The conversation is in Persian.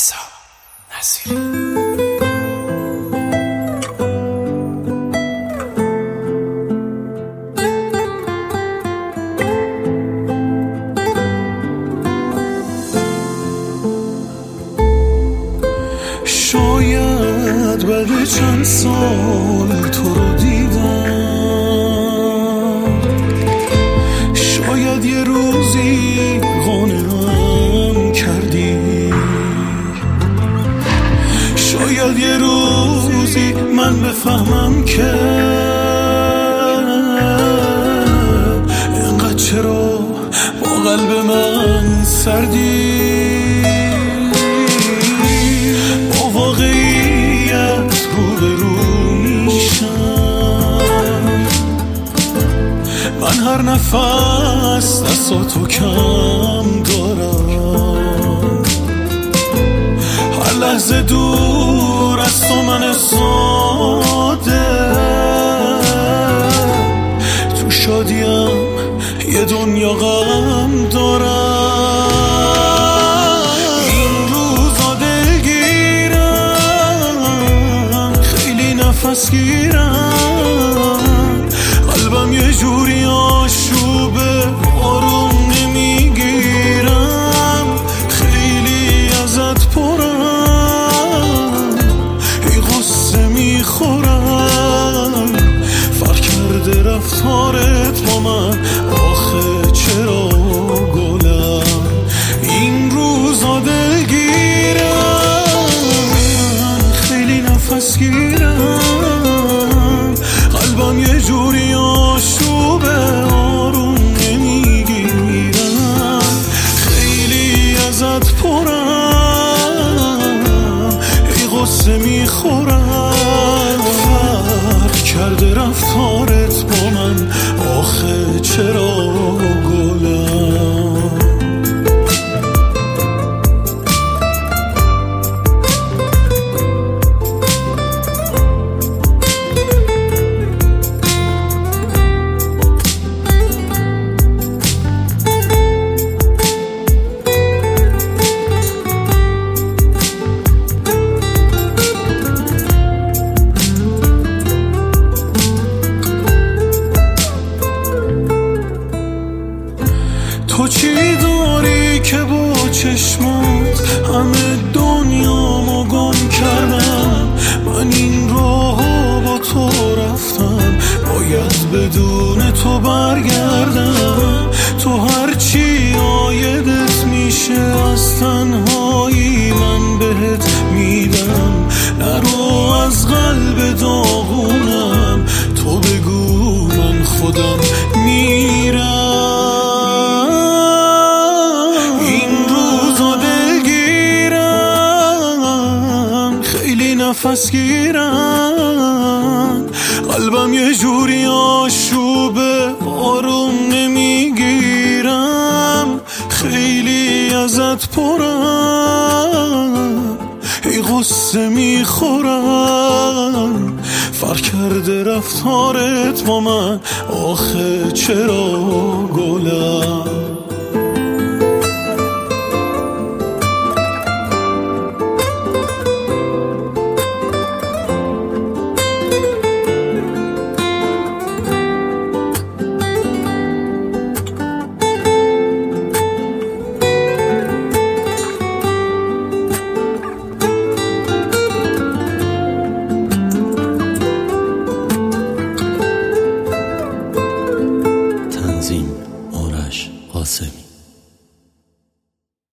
رضا نصیری. شاید بعد چند سال تو رو دیدم، شاید یه روزی قانعم کردی، شاید یه روزی من بفهمم که اینقدر چرا با قلب من سردی. من هر نفس دستاتو کم دارم، هر لحظه دور از تو من ساده، تو شادیم یه دنیا غم دارم. این روزا دلگیرم، خیلی نفس گیرم، قلبم یه جوری آشوبه، آروم نمیگیرم، خیلی ازت پرم، ای غصه میخورم، فرق کرده رفتارت با من، آخه چرا گلم. این روزا دلگیرم، خیلی نفس گیرم، قلبم یه جوری آشوبه، آروم نمیگیرم، خیلی ازت پرم، ای غصه میخورم، فرق کرده رفتارت با من، آخه چرا گلم. تو چی داری که با چشمات همه دنیامو گم کردم؟ من این راهو با تو رفتم، باید بدون تو برگردم. تو هرچی عایدت میشه از تنهایی من بهت میدم، نرو از قلب داغونم، تو بگو من خودم میرم. نفس گیرم، قلبم یه جوری آشوبه، آروم نمیگیرم، خیلی ازت پرم، ای غصه میخورم، فرق کرده رفتارت با من، آخه چرا گلم. آرش قاسمی.